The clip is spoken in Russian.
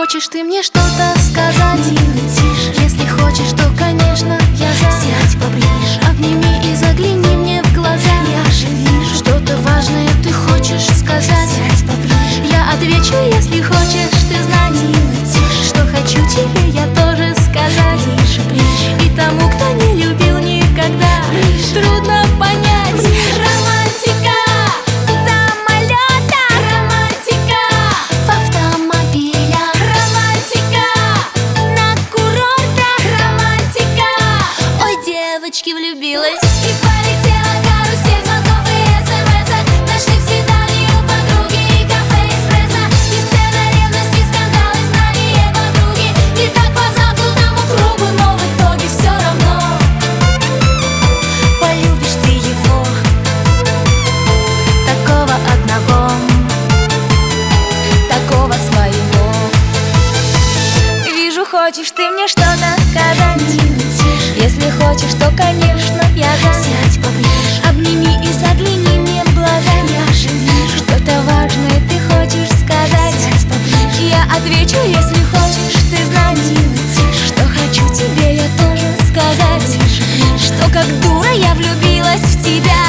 хочешь ты мне что-то сказать, если хочешь, то, конечно, я за. Сядь поближе, обними и загляни мне в глаза. Я же вижу, что-то важное ты хочешь сказать. Сядь поближе, я отвечу, если хочешь ты знать, что хочу тебе я тоже сказать. И тому, кто не любил никогда, трудно понять. Романтика в самолетах, романтика в автомобилях, романтика на курортах, романтика. Ой, девочки, влюбилась и полетела карусель звонков и смс-ок, ночных свиданий у подруги и кафе эспрессо, и сцена ревности, скандалы, знания подруги. И так по замкнутому кругу, но в итоге все равно полюбишь ты его, такого одного, такого своего. Вижу, хочешь ты мне что-то сказать, если хочешь, то, конечно, я за. Сядь поближе, обними и загляни мне в глаза. Я же вижу, что-то важное ты хочешь сказать. Сядь поближе, я отвечу, если хочешь ты знать, что хочу тебе я тоже сказать, что как дура я влюбилась в тебя.